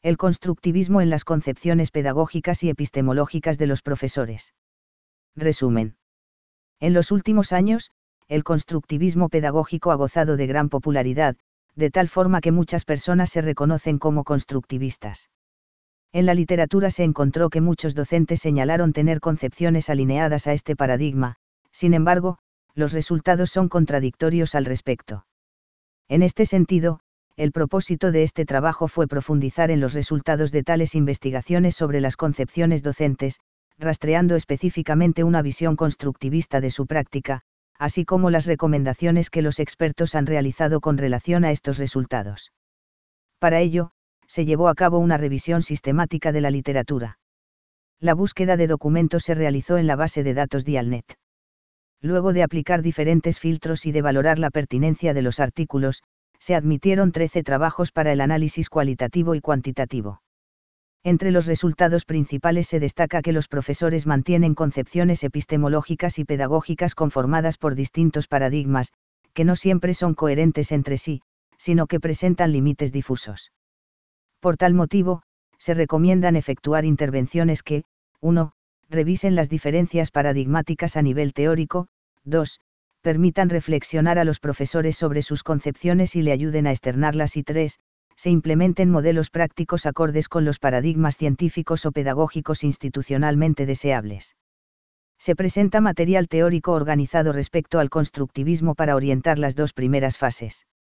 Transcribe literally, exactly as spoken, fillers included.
El constructivismo en las concepciones pedagógicas y epistemológicas de los profesores. Resumen. En los últimos años, el constructivismo pedagógico ha gozado de gran popularidad, de tal forma que muchas personas se reconocen como constructivistas. En la literatura se encontró que muchos docentes señalaron tener concepciones alineadas a este paradigma, sin embargo, los resultados son contradictorios al respecto. En este sentido, el propósito de este trabajo fue profundizar en los resultados de tales investigaciones sobre las concepciones docentes, rastreando específicamente una visión constructivista de su práctica, así como las recomendaciones que los expertos han realizado con relación a estos resultados. Para ello, se llevó a cabo una revisión sistemática de la literatura. La búsqueda de documentos se realizó en la base de datos Dialnet. Luego de aplicar diferentes filtros y de valorar la pertinencia de los artículos, se admitieron trece trabajos para el análisis cualitativo y cuantitativo. Entre los resultados principales se destaca que los profesores mantienen concepciones epistemológicas y pedagógicas conformadas por distintos paradigmas, que no siempre son coherentes entre sí, sino que presentan límites difusos. Por tal motivo, se recomiendan efectuar intervenciones que, uno Revisen las diferencias paradigmáticas a nivel teórico, dos Permitan reflexionar a los profesores sobre sus concepciones y le ayuden a externarlas y tres Se implementen modelos prácticos acordes con los paradigmas científicos o pedagógicos institucionalmente deseables. Se presenta material teórico organizado respecto al constructivismo para orientar las dos primeras fases.